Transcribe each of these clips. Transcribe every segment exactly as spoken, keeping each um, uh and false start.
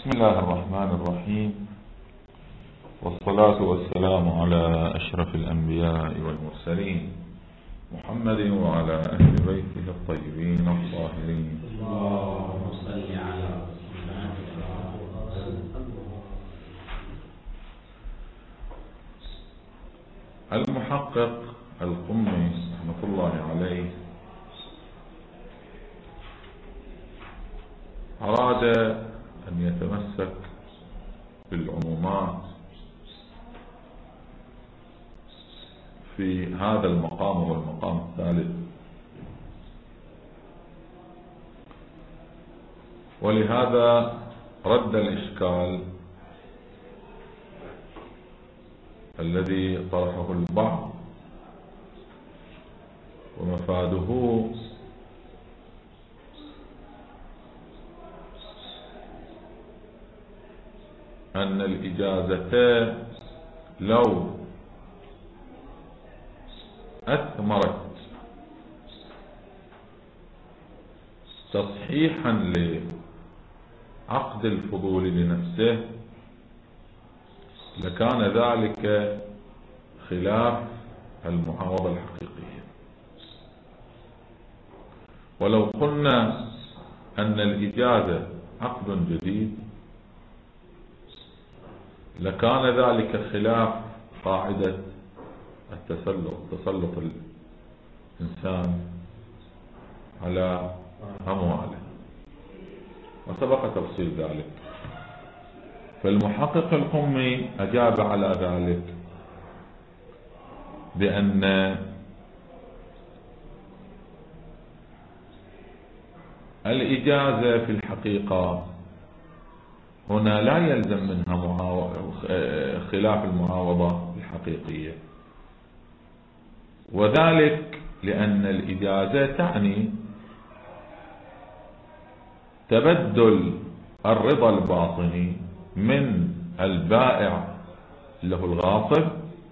بسم الله الرحمن الرحيم، والصلاة والسلام على أشرف الأنبياء والمرسلين محمد وعلى أهل بيته الطيبين الطاهرين. اللهم صل على المحقق القمي رحمة الله عليه أراد أن يتمسك بالعمومات في هذا المقام هو المقام الثالث، ولهذا رد الإشكال الذي طرحه البعض، ومفاده أن الإجازة لو أثمرت تصحيحا لعقد الفضول لنفسه لكان ذلك خلاف المعاوضة الحقيقية. ولو قلنا أن الإجازة عقد جديد لكان ذلك خلاف قاعدة التسلط، تسلط الإنسان على أمواله، وسبق تفصيل ذلك. فالمحقق القمي أجاب على ذلك بأن الإجازة في الحقيقة هنا لا يلزم منها خلاف المعاوضة الحقيقية، وذلك لأن الإجازة تعني تبدل الرضا الباطني من البائع له الغاصب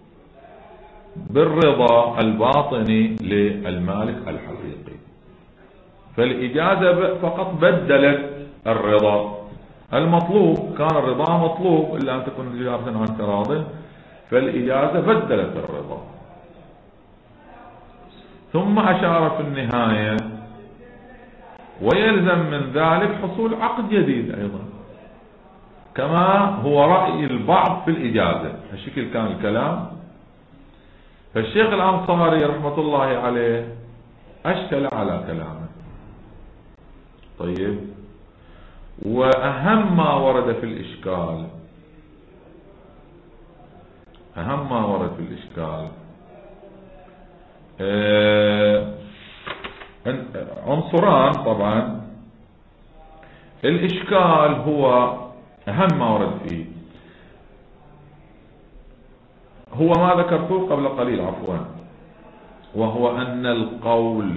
بالرضا الباطني للمالك الحقيقي. فالإجازة فقط بدلت الرضا المطلوب، كان الرضا مطلوب إلا أن تكون الإجازة عن تراض، فالإجازة بدلت الرضا. ثم أشار في النهاية ويلزم من ذلك حصول عقد جديد أيضا، كما هو رأي البعض في الإجازة. هالشكل كان الكلام. فالشيخ الأنصاري رحمة الله عليه أشكل على كلامه. طيب، وأهم ما ورد في الإشكال أهم ما ورد في الإشكال عنصران. طبعا الإشكال هو أهم ما ورد فيه هو ما ذكرته قبل قليل عفوا، وهو أن القول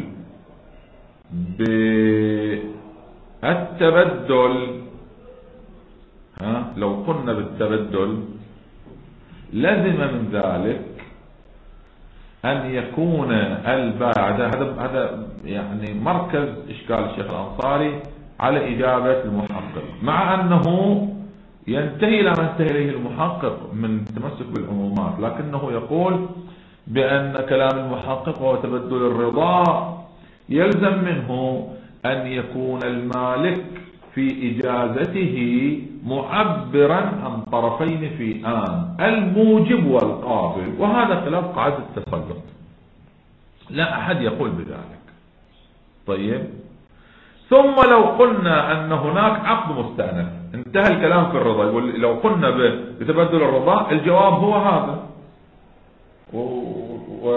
بالتبدل، ها لو قلنا بالتبدل لزم من ذلك أن يكون البائع، هذا هذا يعني مركز إشكال الشيخ الأنصاري على إجابة المحقق، مع أنه ينتهي إلى ما ينتهي إليه المحقق من التمسك بالعمومات، لكنه يقول بأن كلام المحقق هو تبدل الرضا يلزم منه أن يكون المالك في إجازته معبرا عن طرفين في آن، الموجب والقابل، وهذا خلاف قاعدة التسلط، لا أحد يقول بذلك. طيب، ثم لو قلنا أن هناك عقد مستأنف، انتهى الكلام في الرضا. يقول لو قلنا بتبدل الرضا الجواب هو هذا، و... و...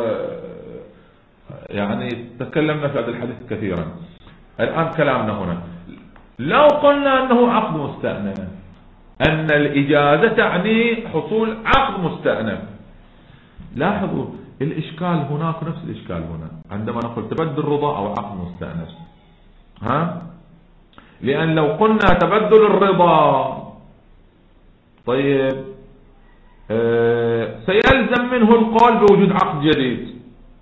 يعني تكلمنا في هذا الحديث كثيرا. الآن كلامنا هنا لو قلنا أنه عقد مستأنف، أن الإجازة تعني حصول عقد مستأنف. لاحظوا الإشكال هناك نفس الإشكال هنا عندما نقول تبدل رضا أو عقد مستأنف، ها لأن لو قلنا تبدل الرضا طيب آه سيلزم منه القول بوجود عقد جديد،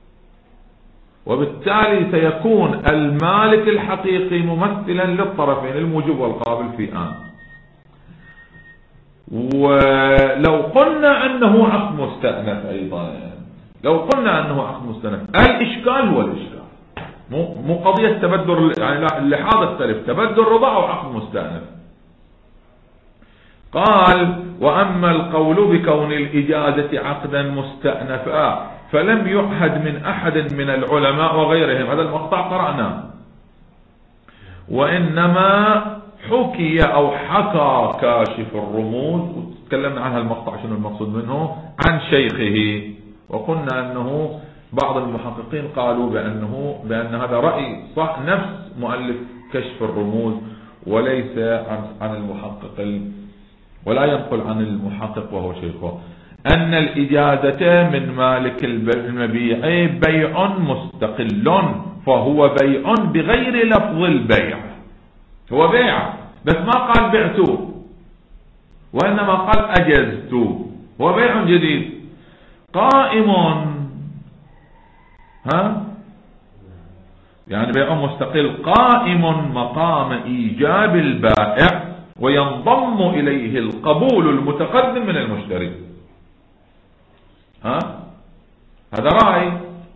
وبالتالي سيكون المالك الحقيقي ممثلا للطرفين الموجب والقابل في آن. ولو قلنا أنه عقد مستأنف أيضا، لو قلنا أنه عقد مستأنف، الإشكال هو الإشكال، مو مو قضية تبدل، يعني اللحاظ اختلف، تبدل رضا أو عقد مستأنف. قال: وأما القول بكون الإجازة عقدا مستأنفا فلم يعهد من أحد من العلماء وغيرهم، هذا المقطع قرأناه، وإنما حكي أو حكى كاشف الرموز، وتكلمنا عن المقطع شنو المقصود منه، عن شيخه، وقلنا أنه بعض المحققين قالوا بأنه بأن هذا رأي صح نفس مؤلف كشف الرموز، وليس عن عن المحقق، ولا ينقل عن المحقق وهو شيخه، أن الإجازة من مالك المبيع بيع مستقل، فهو بيع بغير لفظ البيع، هو بيع بس ما قال بعت، وإنما قال أجزت، هو بيع جديد قائم، ها يعني بيع مستقل قائم مقام إيجاب البائع، وينضم إليه القبول المتقدم من المشتري. ها هذا رأي،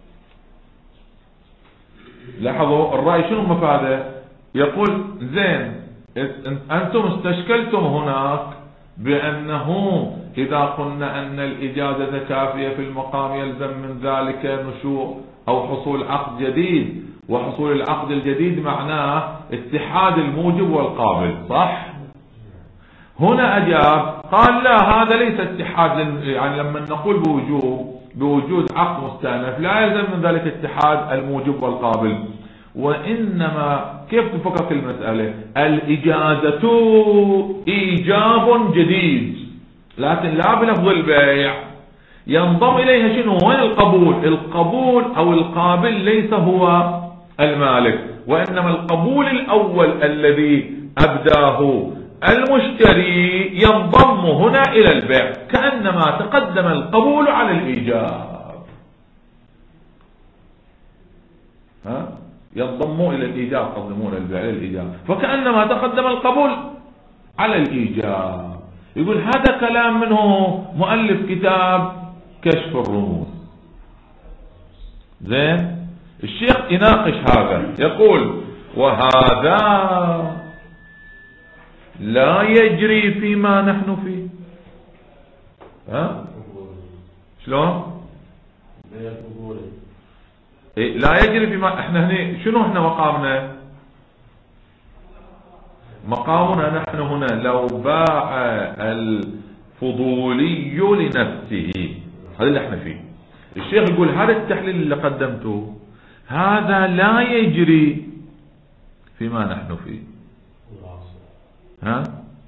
لاحظوا الرأي شنو مفاده، يقول زين أنتم استشكلتم هناك بأنه إذا قلنا أن الإجازة كافية في المقام يلزم من ذلك نشوء أو حصول عقد جديد، وحصول العقد الجديد معناه اتحاد الموجب والقابل، صح؟ هنا أجاب قال لا، هذا ليس اتحاد، يعني لما نقول بوجوب بوجود عقد مستأنف لا يلزم من ذلك اتحاد الموجب والقابل، وإنما كيف تفكك المسألة، الإجازة إيجاب جديد لكن لا بلفظ البيع، ينضم إليها شنو، وين القبول، القبول أو القابل ليس هو المالك، وإنما القبول الأول الذي أبداه المشتري ينضم هنا إلى البيع، كأنما تقدم القبول على الإيجاب، ها ينضموا إلى الإيجاب، قدمون البيع للإيجاب، فكأنما تقدم القبول على الإيجاب. يقول هذا كلام منه مؤلف كتاب كشف الرموز. زين الشيخ يناقش هذا، يقول وهذا لا يجري فيما نحن فيه. ها شلون إيه لا يجري فيما احنا هنا، شنو احنا مقامنا، مقامنا نحن هنا لو باع الفضولي لنفسه، هذا اللي احنا فيه. الشيخ يقول هذا التحليل اللي قدمته هذا لا يجري فيما نحن فيه. ها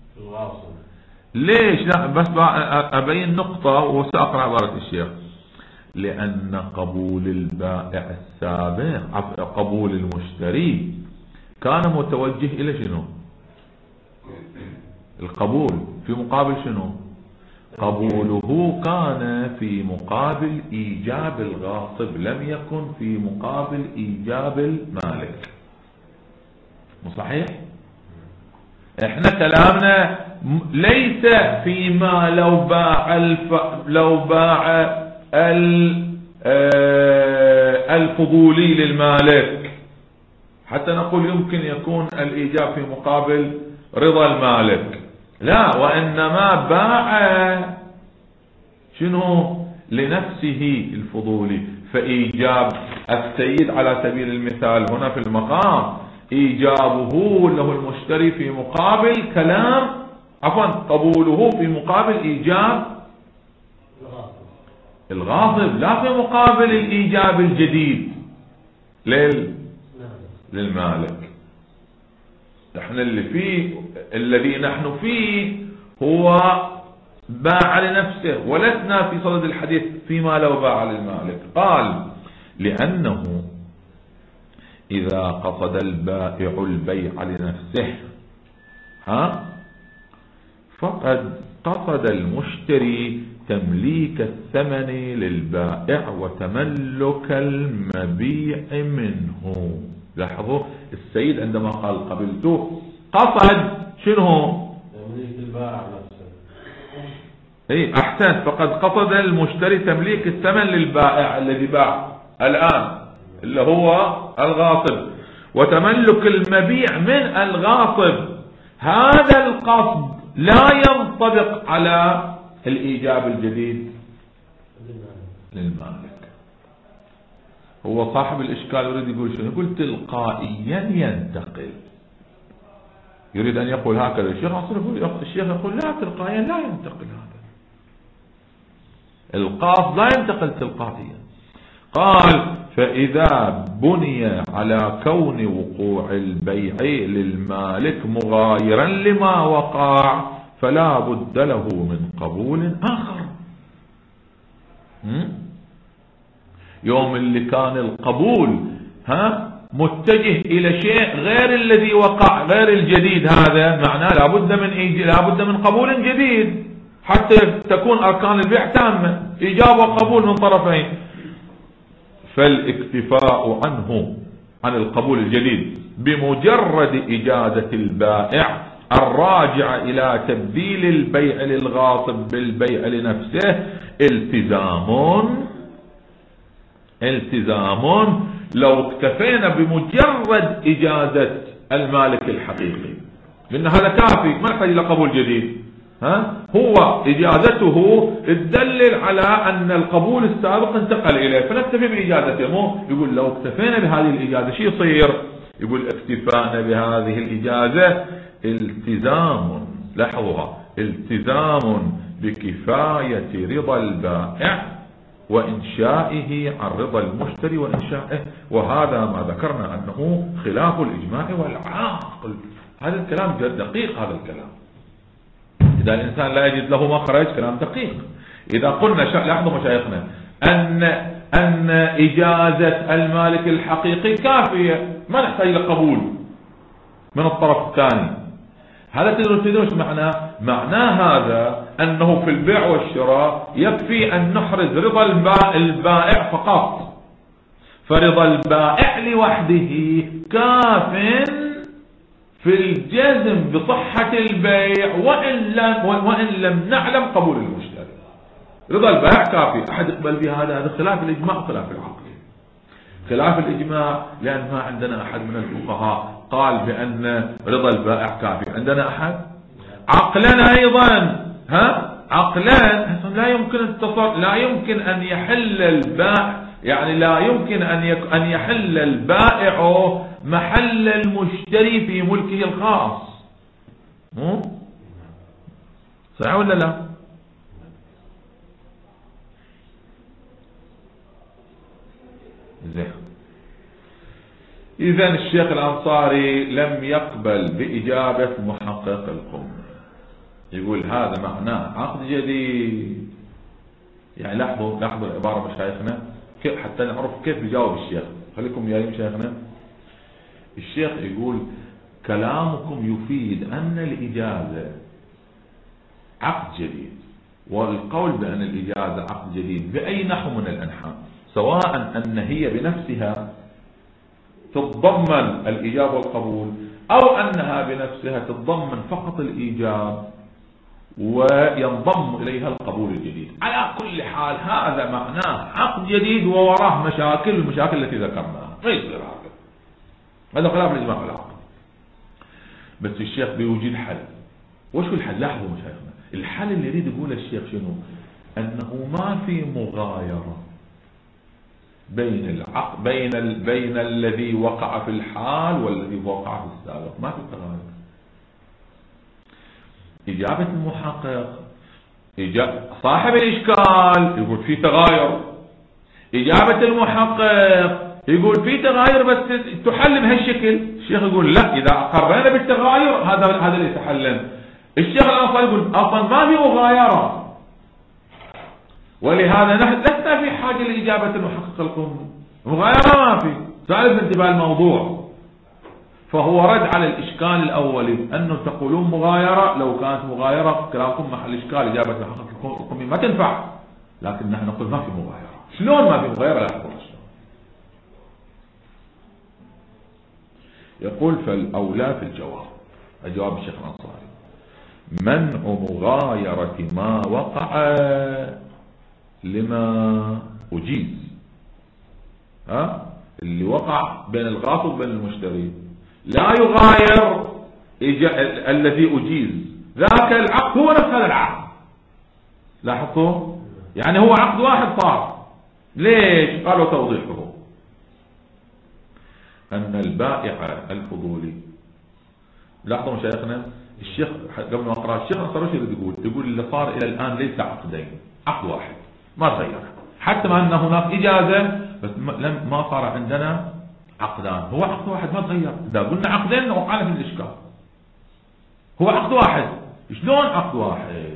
ليش؟ لا بس ابين نقطة وسأقرأ عبارة الشيخ. لأن قبول البائع السابق، قبول المشتري، كان متوجه إلى شنو؟ القبول في مقابل شنو؟ قبوله كان في مقابل إيجاب الغاصب، لم يكن في مقابل إيجاب المالك. مو صحيح؟ احنا كلامنا ليس فيما لو باع الف... لو باع الفضولي للمالك حتى نقول يمكن يكون الإيجاب في مقابل رضا المالك، لا، وإنما باع شنو لنفسه الفضولي، فإيجاب السيد على سبيل المثال هنا في المقام إيجابه له المشتري في مقابل كلام عفوا قبوله في مقابل إيجاب الغاصب، لا في مقابل الإيجاب الجديد لل للمالك. احنا اللي فيه الذي نحن فيه هو باع لنفسه، ولسنا في صدد الحديث فيما لو باع للمالك. قال لأنه إذا قصد البائع البيع لنفسه ها فقد قصد المشتري تمليك الثمن للبائع وتملك المبيع منه. لاحظوا السيد عندما قال قبلته قصد شنو؟ تمليك البائع نفسه، اي احسنت. فقد قصد المشتري تمليك الثمن للبائع الذي باع الان اللي هو الغاصب، وتملك المبيع من الغاصب. هذا القصد لا ينطبق على الايجاب الجديد للمالك. هو صاحب الاشكال يريد يقول شنو؟ يقول تلقائيا ينتقل، يريد ان يقول هكذا. الشيخ يقول الشيخ يقول لا، تلقائيا لا ينتقل، هذا القاصد لا ينتقل تلقائيا. قال فإذا بني على كون وقوع البيع للمالك مغايرا لما وقع فلا بد له من قبول آخر. يوم اللي كان القبول ها متجه إلى شيء غير الذي وقع، غير الجديد، هذا معناه لابد من إيج... لابد من قبول جديد حتى تكون أركان البيع تامة، إيجاب وقبول من طرفين. فالاكتفاء عنه عن القبول الجديد بمجرد إجازة البائع الراجع إلى تبديل البيع للغاصب بالبيع لنفسه التزام التزام لو اكتفينا بمجرد إجازة المالك الحقيقي، لأن هذا كافي، ما نحتاج إلى قبول جديد. ها هو إجازته تدلل على أن القبول السابق انتقل إليه، فنكتفي بإجازته. مو يقول لو اكتفينا بهذه الإجازة شو يصير؟ يقول اكتفانا بهذه الإجازة التزام، لاحظوها، التزام بكفاية رضا البائع وإنشائه عن رضا المشتري وإنشائه، وهذا ما ذكرنا أنه خلاف الإجماع والعقل. هذا الكلام دقيق، هذا الكلام إذا الإنسان لا يجد له مخرج كلام دقيق. إذا قلنا لاحظوا مشايخنا أن أن إجازة المالك الحقيقي كافية، ما نحتاج إلى قبول من الطرف الثاني، هذا تدرون ايش معناه؟ معناه هذا أنه في البيع والشراء يكفي أن نحرز رضا البائع فقط، فرضا البائع لوحده كاف في الجزم بصحة البيع وإن لم, وإن لم نعلم قبول المشتري. رضا البائع كافي، أحد يقبل بهذا، هذا خلاف الإجماع وخلاف العقل. خلاف الإجماع لأن ما عندنا أحد من الفقهاء قال بأن رضا البائع كافي، عندنا أحد. عقلا أيضا، ها عقلا لا يمكن التصر لا يمكن أن يحل البائع، يعني لا يمكن أن يك... أن يحل البائع محل المشتري في ملكه الخاص. مو صحيح ولا لا؟ زين. إذن الشيخ الأنصاري لم يقبل بإجابة محقق القم، يقول هذا معناه عقد جديد. يعني لاحظوا لاحظوا العبارة مشايخنا حتى نعرف كيف يجاوب الشيخ. خليكم يا مشايخنا. الشيخ يقول كلامكم يفيد أن الإجازة عقد جديد، والقول بأن الإجازة عقد جديد بأي نحو من الأنحاء، سواء أن هي بنفسها تتضمن الإيجاب والقبول أو أنها بنفسها تتضمن فقط الإيجاب وينضم إليها القبول الجديد، على كل حال هذا معناه عقد جديد ووراه مشاكل، المشاكل التي ذكرناها. ما يصير هذا، هذا خلاف الإجماع والعقل. بس الشيخ بيوجد حل. وش هو الحل؟ لاحظوا مشايخنا، الحل اللي يريد يقوله الشيخ شنو؟ أنه ما في مغايرة بين العقد بين ال... بين الذي وقع في الحال والذي وقع في السابق، ما في تغاير. إجابة المحقق إجابة صاحب الإشكال يقول في تغاير، إجابة المحقق يقول في تغاير بس تحل بهالشكل. الشيخ يقول لا، إذا أقرنا بالتغاير هذا هذا اللي يتحلل. الشيخ الأنصاري يقول أصلا ما في مغايرة، ولهذا نحن لسنا في حاجة لإجابة المحقق القمي. مغايرة ما في، سالب انتباه الموضوع. فهو رد على الإشكال الأولي أنه تقولون مغايرة، لو كانت مغايرة كلامكم محل إشكال، إجابة المحقق القمي ما تنفع، لكن نحن نقول ما في مغايرة. شلون ما في مغايرة؟ لا أقول. يقول فالأولى في الجواب، الجواب الشيخ الأنصاري منع مغايرة ما وقع لما أجيز. ها اللي وقع بين الغاصب وبين المشتري لا يغاير الذي أجيز، ذاك العقد هو نفس هذا العقد. لاحظتوا؟ يعني هو عقد واحد صار. ليش؟ قالوا توضيحه أن البائع الفضولي، لاحظوا مشايخنا الشيخ قبل ما أقرأ الشيخ أنصاري وش يقول؟ يقول اللي صار إلى الآن ليس عقدين، عقد واحد ما تغير، حتى ما أن هناك إجازة بس لم ما صار عندنا عقدان، هو عقد واحد ما تغير. إذا قلنا عقدين وقعنا في الإشكال. هو عقد واحد، شلون عقد واحد؟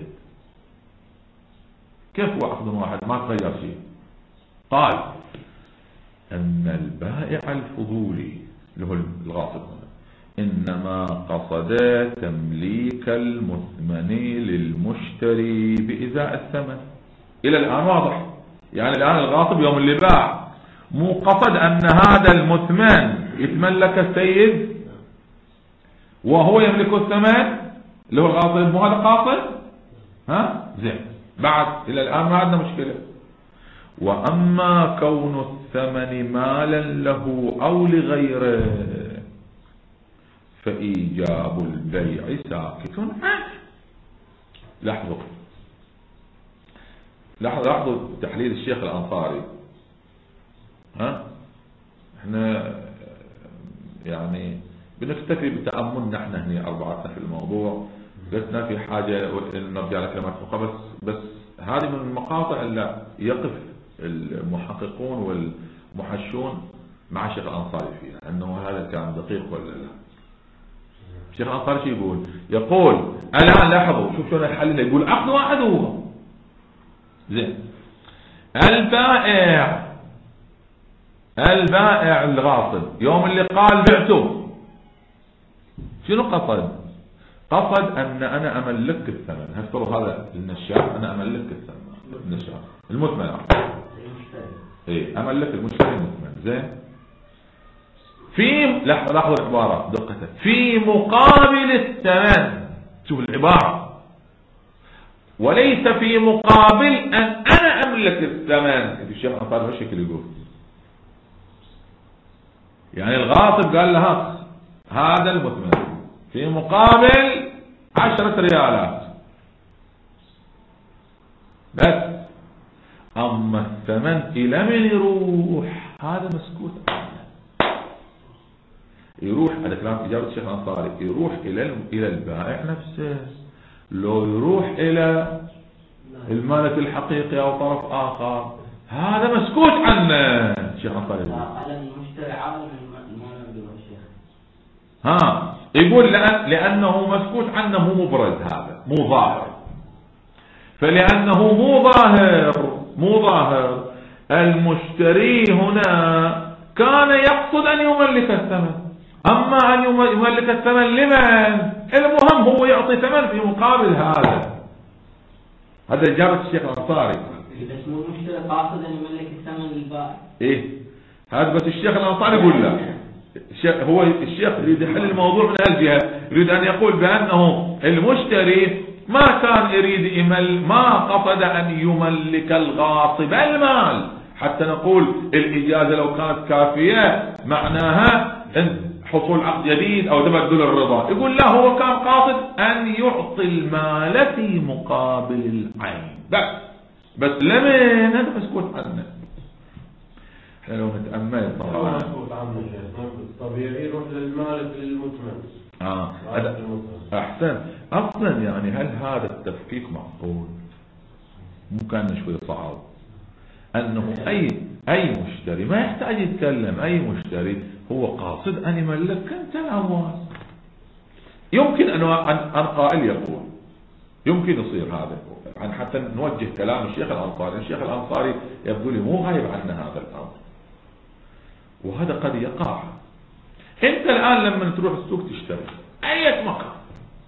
كيف هو عقد واحد ما تغير شيء؟ قال أن البائع الفضولي اللي هو الغاصب إنما قصد تمليك المثمن للمشتري بإزاء الثمن. إلى الآن واضح، يعني الآن الغاصب يوم اللي باع مو قصد أن هذا المثمن يتملك السيد وهو يملك الثمن اللي هو الغاصب، مو هذا قاصد؟ ها زين، بعد إلى الآن ما عندنا مشكلة. وأما كون الثمن مالا له أو لغيره فإيجاب البيع ساكت عنه. لاحظوا لاحظوا لاحظوا تحليل الشيخ الأنصاري. ها احنا يعني بنفتكر بتأملنا احنا هنا أربعتنا في الموضوع، قلتنا في حاجة نرجع لكلمات فقه، بس بس هذه من المقاطع اللي يقف المحققون والمحشون مع الشيخ الأنصاري فيها، أنه هذا كان دقيق ولا لا. الشيخ الأنصاري شو يقول؟ يقول الآن لاحظوا شوف شلون الحل، يقول عقد واحد هو زين. البائع البائع الغاصب يوم اللي قال بعته شنو قصد؟ قصد أن أنا أملك الثمن. هفترض هذا النشاف أنا أملك الثمن، النشاف المثمن ايه املك المشتري المثمن زين. في لاحظوا العبارة دقة، في مقابل الثمن، شوف العبارة، وليس في مقابل أن أنا أملك الثمن. الشيخ الأنصاري وش شكل يقول؟ يعني الغاصب قال له هذا المثمن في مقابل عشرة ريالات بس، أما الثمن إلى من يروح هذا مسكوت عنه. يروح هذا كلام إجابة الشيخ الأنصاري، يروح إلى إلى البائع نفسه، لو يروح إلى المالك الحقيقي أو طرف آخر هذا مسكوت عنه. الشيخ الأنصاري على المشتري عالم الشيخ ها يقول لأن لأنه مسكوت عنه، مو مبرز، هذا مو ظاهر، فلأنه مو ظاهر مو ظاهر المشتري هنا كان يقصد أن يملك الثمن. أما أن يملك الثمن لمن؟ المهم هو يعطي ثمن في مقابل هذا. هذا إجابة الشيخ الأنصاري. إذا اسمه المشتري قاصد أن يملك الثمن للبائع. إيه هذا بس الشيخ الأنصاري يقول لا، هو الشيخ يريد يحل الموضوع من هالجهة، يريد أن يقول بأنه المشتري ما كان يريد يمل، ما قصد أن يملك الغاصب المال، حتى نقول الإجازة لو كانت كافية معناها حصول عقد جديد أو تبدل الرضا. يقول لا، هو كان قاصد أن يعطي المال في مقابل العين بس بس لمن هذا مسكوت عنه. احنا لو نتأمل طبعا طبيعي يروح للمالك للمثمن. اه احسن. اصلا يعني هل هذا التفكيك معقول؟ مو كان شوي صعب انه اي اي مشتري ما يحتاج يتكلم، اي مشتري هو قاصد ان يملك انت الاموال. يمكن ان ان قائل يقول يمكن يصير هذا، عن حتى نوجه كلام الشيخ الأنصاري. الشيخ الأنصاري يبدو لي مو غايب عنا هذا الامر، وهذا قد يقع. انت الان لما تروح السوق تشتري اي مكان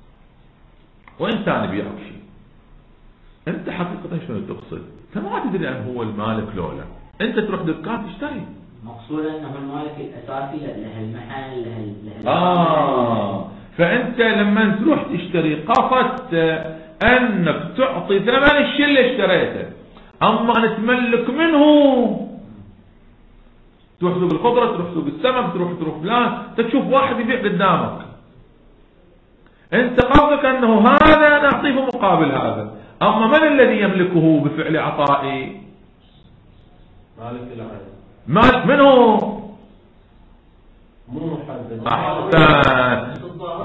وانت انا بيعك شيء، انت حقيقة شنو تقصد؟ انت ما تدري ان هو المالك لولا، انت تروح دكان تشتري، مقصود انه المالك الاساسي لهالمحل لهال اه فأنت لما تروح تشتري قصدت أنك تعطي ثمن الشيء اللي اشتريته، أما أن تملك منه، تروح سوق الخضرة، تروح سوق السمك، تروح تروح فلان، تشوف واحد يبيع قدامك، أنت قصدك أنه هذا نعطيه مقابل هذا، أما من الذي يملكه بفعل عطائي؟ مالك العين. مالك منه؟ مو محدد. أحسن.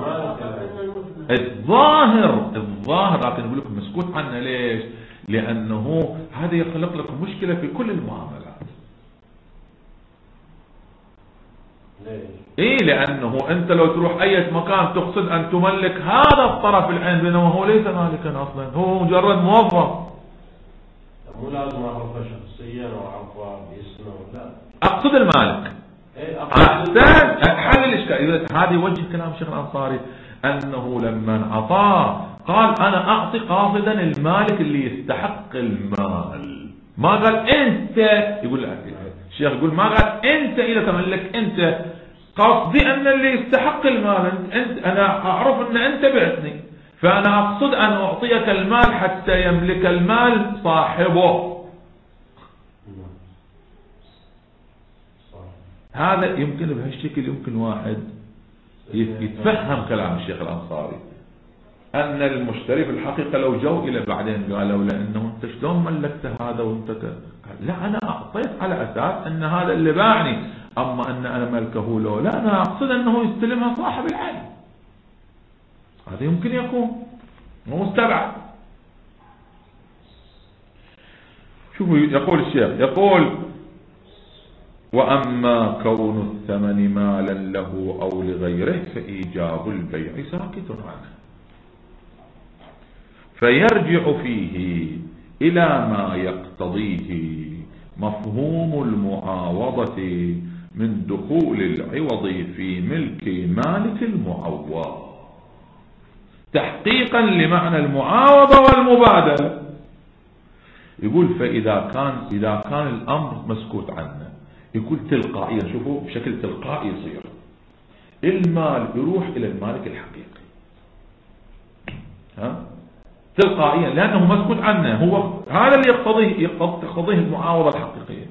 الظاهر الظاهر لكن نقول لكم مسكوت عنه. ليش؟ لأنه هذا يخلق لكم مشكلة في كل المعاملات. ليش؟ إيه، لأنه أنت لو تروح أي مكان تقصد أن تملك هذا الطرف العين، بينما هو ليس مالكا أصلا، هو مجرد موظف. مو لازم أعرفه شخصيا وأعرفه باسمه، لا. أقصد المالك. أحسن. حل الإشكال. هذه وجه كلام الشيخ الأنصاري، أنه لما أعطاه قال أنا أعطي قاصدا المالك اللي يستحق المال، ما قال أنت. يقول الشيخ يقول ما قال أنت إذا تملك أنت، قصدي أن اللي يستحق المال أنت. أنا أعرف أن أنت بعتني، فأنا أقصد أن أعطيك المال حتى يملك المال صاحبه. هذا يمكن بهالشكل يمكن واحد يتفهم كلام الشيخ الأنصاري، أن المشتري في الحقيقة لو جو إلى بعدين قالوا لأنه أنت شلون ملكت هذا وأنت ك... لا، أنا أعطيت على أساس أن هذا اللي باعني، أما أن أنا ملكه له لا، أنا أقصد أنه يستلمها صاحب العين. هذا يمكن يكون مو مستبعد. شوفوا يقول الشيخ، يقول وأما كون الثمن مالا له أو لغيره فإيجاب البيع ساكت عنه، فيرجع فيه إلى ما يقتضيه مفهوم المعاوضة من دخول العوض في ملك مالك المعوض تحقيقا لمعنى المعاوضة والمبادلة. يقول فإذا كان إذا كان الأمر مسكوت عنه، يقول تلقائيا، شوفوا بشكل تلقائي يصير المال يروح إلى المالك الحقيقي، ها تلقائيا، لأنه مسكوت عنه، هو هذا اللي يقتضيه يقتضيه المعاوضة الحقيقية.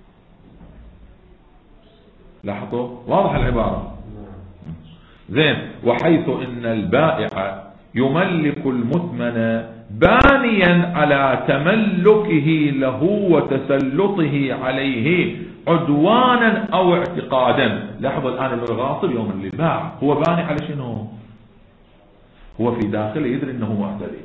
لاحظوا واضح العبارة زين. وحيث إن البائع يملك المثمن بانيا على تملكه له وتسلطه عليه عدوانا أو اعتقادا. لاحظوا الآن الغاصب يوم اللي باع هو باني على شنو؟ هو في داخله يدري أنه معتدي،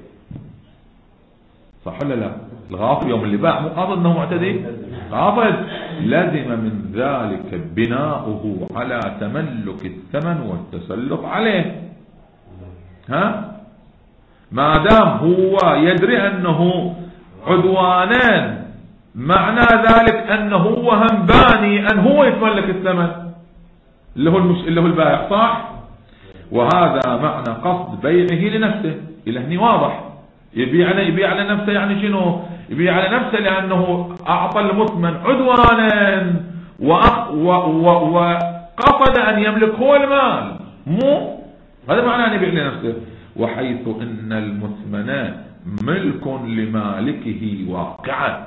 صح ولا لا؟ الغاصب يوم اللي باع مو قاصد أنه معتدي، قاصد. لازم من ذلك بناؤه على تملك الثمن والتسلط عليه. ها ما دام هو يدري أنه عدوانان، معنى ذلك أنه هو هم باني أن هو يتملك الثمن اللي هو المش... اللي هو البائع، صح؟ وهذا معنى قصد بيعه لنفسه. إلى هني واضح، يبيع على يبيع على نفسه، يعني شنو؟ يبيع على نفسه لأنه أعطى المثمن عدوانا وأق... و... و... وقصد أن يملك هو المال، مو هذا معنى أن يبيع لنفسه. وحيث إن المثمن ملك لمالكه واقعا،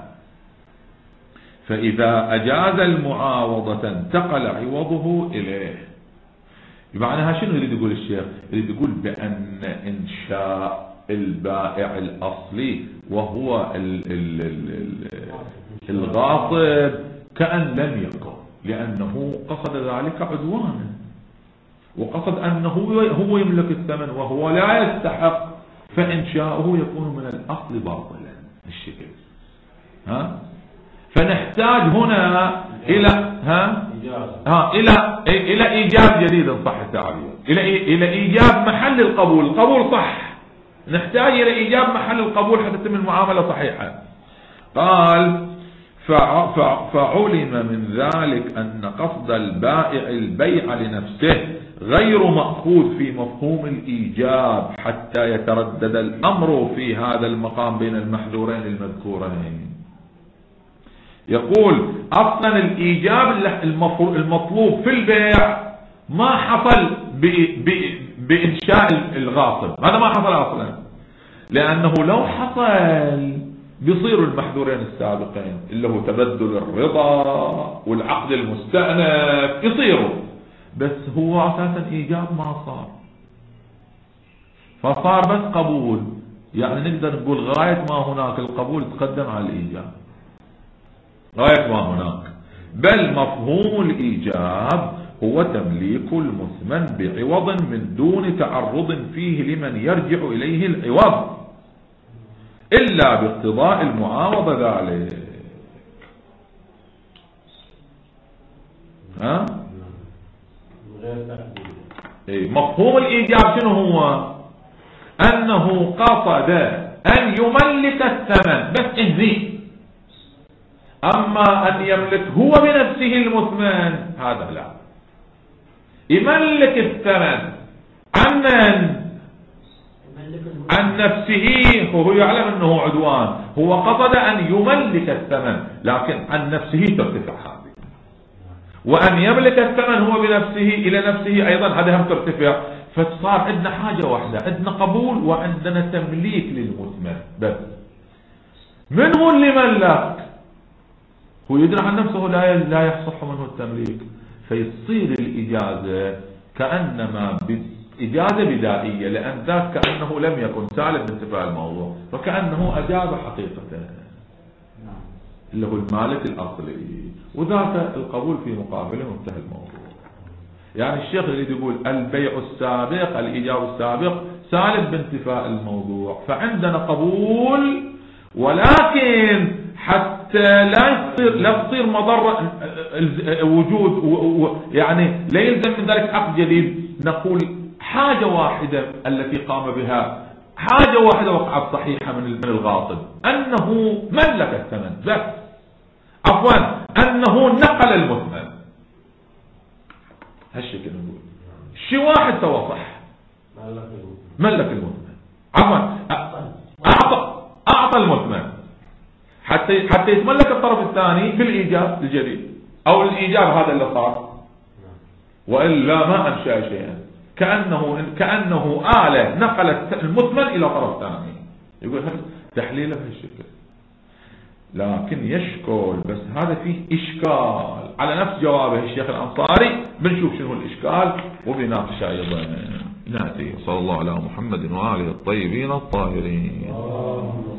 فإذا أجاز المعاوضة انتقل عوضه إليه. بمعنى شنو يريد يقول الشيخ؟ يريد يقول بأن إنشاء البائع الأصلي وهو ال ال ال الغاصب كأن لم يكن، لأنه قصد ذلك عدوانا، وقصد أنه هو يملك الثمن وهو لا يستحق، فإنشاؤه يكون من الأصل باطلا الشكل. ها فنحتاج هنا إلى ها ها إلى إلى إيجاب جديد، صح التعبير، إلى إلى إيجاب محل القبول. القبول صح، نحتاج إلى إيجاب محل القبول حتى تتم المعاملة صحيحة. قال فعلم من ذلك أن قصد البائع البيع لنفسه غير مأخوذ في مفهوم الإيجاب حتى يتردد الأمر في هذا المقام بين المحذورين المذكورين. يقول أصلا الإيجاب المطلوب في البيع ما حصل بإنشاء الغاصب. هذا ما حصل أصلا، لأنه لو حصل بيصيروا المحذورين السابقين اللي هو تبدل الرضا والعقد المستأنف يصيروا، بس هو أساسا إيجاب ما صار، فصار بس قبول. يعني نقدر نقول غاية ما هناك القبول تقدم على الإيجاب، غاية ما هناك. بل مفهوم الإيجاب هو تمليك المثمن بعوض من دون تعرض فيه لمن يرجع إليه العوض إلا باقتضاء المعاوضة ذلك. ها؟ إيه مفهوم الإيجاب شنو هو؟ أنه قصد أن يملك الثمن بس إهني، أما أن يملك هو بنفسه المثمن هذا لا. يملك الثمن عن من؟ عن نفسه، وهو يعلم أنه عدوان، هو قصد أن يملك الثمن لكن عن نفسه ترتفع هذه، وأن يملك الثمن هو بنفسه إلى نفسه أيضا هذا هم ترتفع. فصار عندنا حاجة واحدة، عندنا قبول وعندنا تمليك للمثمن بس. من هو اللي ملك؟ هو يدري عن نفسه لا لا يصح منه التمليك، فيصير الإجازة كأنما إجازة بدائية، لأن ذاك كأنه لم يكن سالب بانتفاع الموضوع، فكأنه أجاب حقيقة اللي هو المالك الأصلي، وذاك القبول في مقابله وانتهى الموضوع. يعني الشيخ يريد يقول البيع السابق الإيجاب السابق سالب بانتفاء الموضوع، فعندنا قبول، ولكن حتى لا يصير لا تصير مضرة وجود، يعني لا يلزم من ذلك عقد جديد، نقول حاجة واحدة التي قام بها، حاجة واحدة وقعت صحيحة من من الغاصب، أنه ملك الثمن بس، عفوا أنه نقل المثمن، هالشكل نقول شيء واحد سوى صح، ملك المثمن، عفوا أعطى أعطى المثمن حتى حتى يتملك الطرف الثاني بالإيجاب الجديد أو الإيجاب هذا اللي صار، وإلا ما أنشأ شيئا، كأنه كأنه آلة نقلت المثمن إلى طرف ثاني. يقول تحليله بهالشكل، لكن يشكل، بس هذا فيه إشكال على نفس جوابه الشيخ الأنصاري. بنشوف شنو الإشكال وبناقش أيضا. نأتي. صلى الله على محمد وآله الطيبين الطاهرين.